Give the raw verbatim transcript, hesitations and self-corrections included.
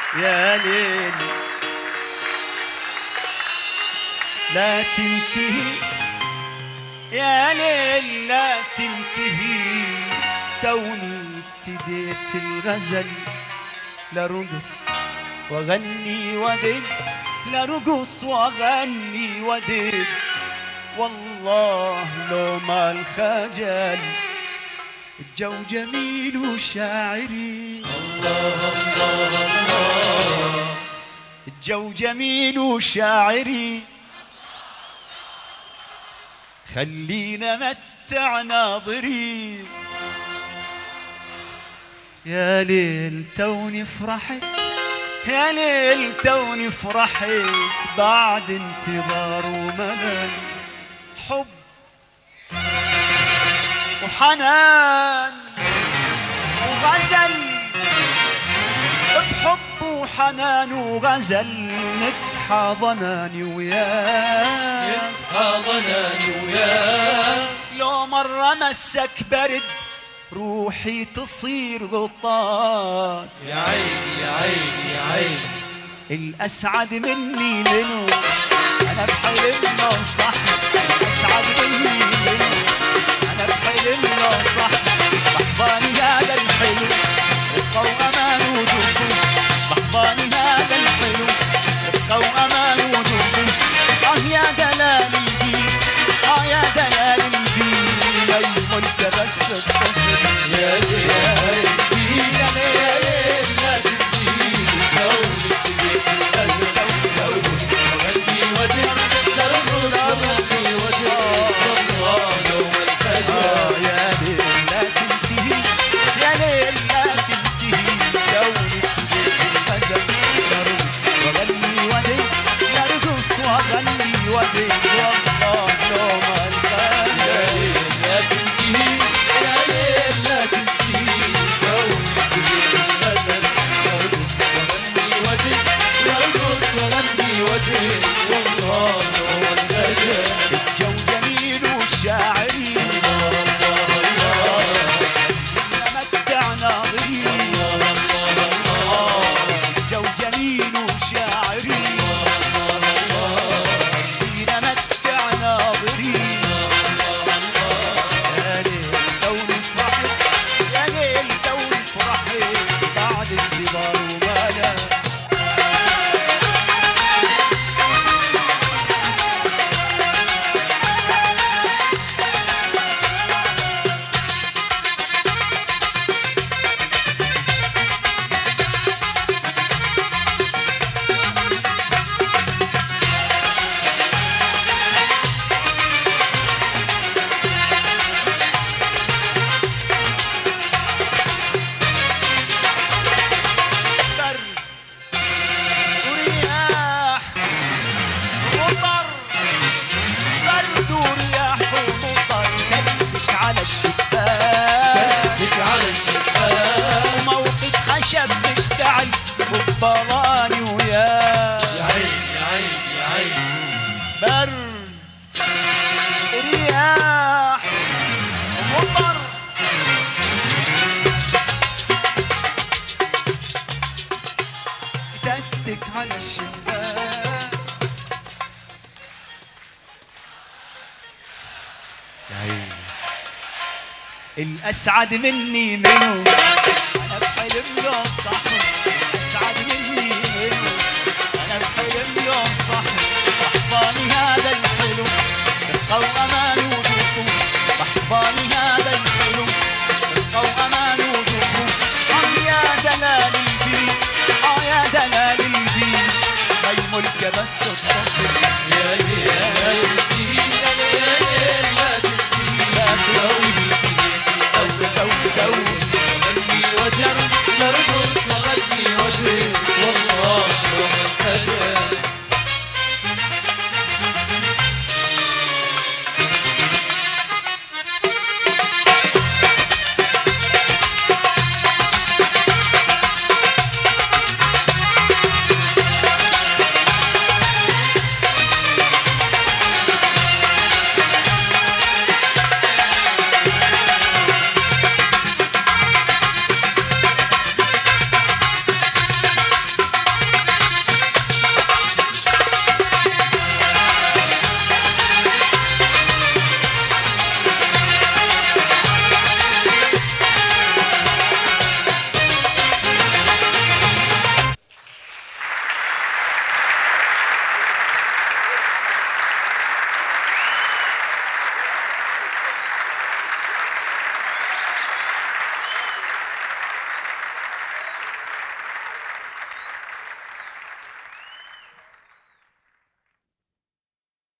يا ليل لا تنتهي، يا ليل لا تنتهي، توني ابتديت الغزل لرقص واغني ودب، لرقص واغني ودب، والله لو ما الخجل الجو جميل وشاعري، الله الله الله، الجو جميل وشاعري، خلينا متع ناظري، يا ليل توني فرحت، يا ليل توني فرحت، بعد انتظار وملل، حب وحنان وغزل، بحب وحنان وغزل، نتحاضناني وياك، نتحاضناني وياك، لو مرة مسك برد روحي تصير غطان، يا عيني يا عيني يا عيني، الأسعد مني منو أنا بحلم لو صح، الأسعد مني منو أنا بحلم لو صح، بحضاني هذا الحلو رفقة وأمان وجوده، بحضاني هذا الحلو رفقة وأمان وجوده، آه يا دلال الدين، آه يا دلال الدين، الملك بس الطفل، يا ليل يا ليل لا تنتهي، توني ابتديت الغزل لرقص واغني ودب، لرقص واغني ودب، والله لو ما الخجل يا ليل لا تنتهي، يا ليل لا تنتهي، توني ابتديت الغزل لرقص واغني ودب، لرقص واغني ودب، والله لو ما الخجل يا ليل لا تنتهي، يا ليل لا تنتهي، توني ابتديت الغزل لرقص واغني ودب، لرقص واغني ودب، والله لو ما الخجل الجو جميل وشاعري، متع ناظري، الجو جميل وشاعري، فينا متع ناظري، يا ليل توني فرحت، يا ليل توني فرحت، بعد انتظار وملل، برد ورياح ومطر، برد ورياح ومطر، كبك على الشباك، بك على الشباك، وموقد خشب مشتعل وبضاني وياك، يا عيني يا عيني يا عيني، برد ورياح ومطر، تكتك على الشباك، يا عيني الأسعد مني منو أنا بحلم له صح،